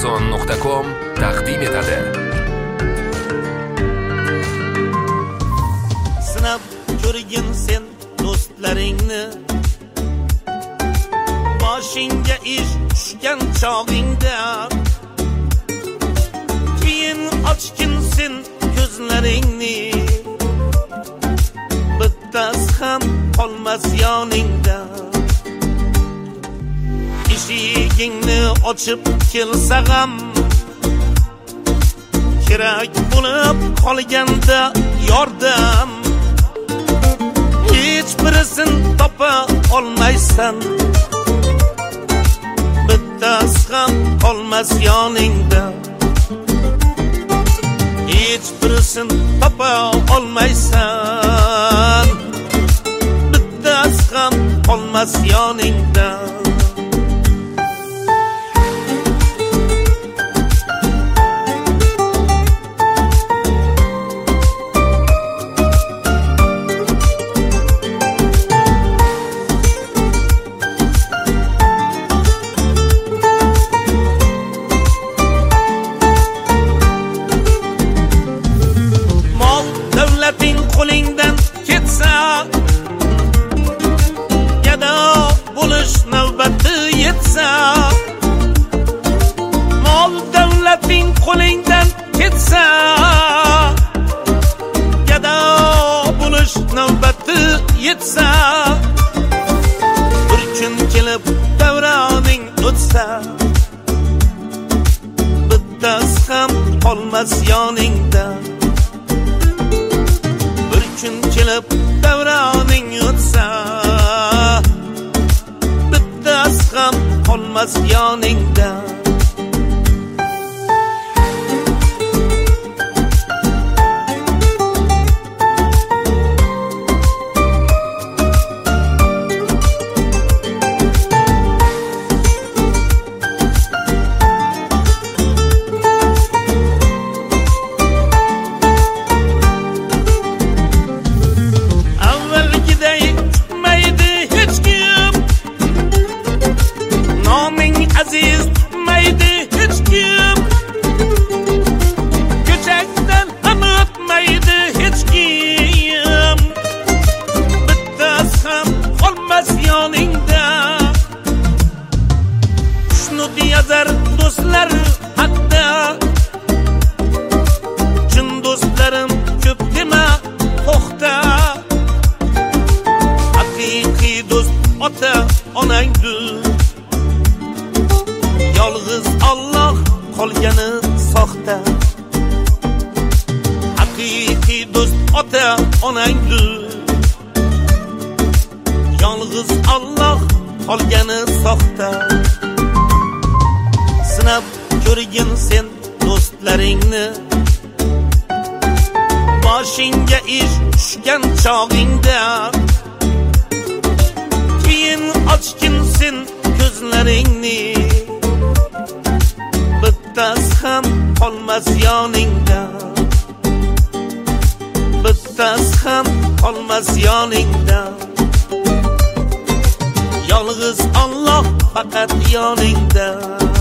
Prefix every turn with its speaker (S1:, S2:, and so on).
S1: Arzon.com taqdim etadi.
S2: Sinab ko'rgin sen do'stlaringni, boshingga ish tushgan chog'ingda, keyin ochgin sen ko'zlaringni, bittasi ham qolmas yoningda. Eshigingni ochib kelsa ham, kerak bo'lib qolganda yordam, hech birisin topa olmaysan, bittasi ham qolmas yoningda. Hech birisin topa olmaysan, bittasi ham qolmas yoningda. Qo'lingdan ketsa, gado bo'lish navbati yetsa, mol davlating qo'lingdan ketsa, gado bo'lish navbati yetsa, bir kun kelib davroning o'tsa, bittasi ham qolmas yoningda. Kun kelib davroning o'tsa, bittasi ham qolmas yoningda. Aziz tutmaydi hech kim, ko'chakdan ham o'tmaydi hech kim, bittasi ham qolmas yoningda. Shuni yozar do'stlar hatto, chin do'stlarim ko'p dema to'xta. Haqiqiy do'st ota onangdir, yolg'iz Alloh qolgani soxta. Haqiqiy do'st ota onangdir, yolg'iz Alloh qolgani soxta. Sinab ko'rgin sen do'stlaringni, boshingga ish tushgan chog'ingda, keyin ochgin sen ko'zlaringni, bittasi ham qolmas yoningda. Bittasi ham qolmas yoningda. Yolg'iz Alloh faqat yoningda.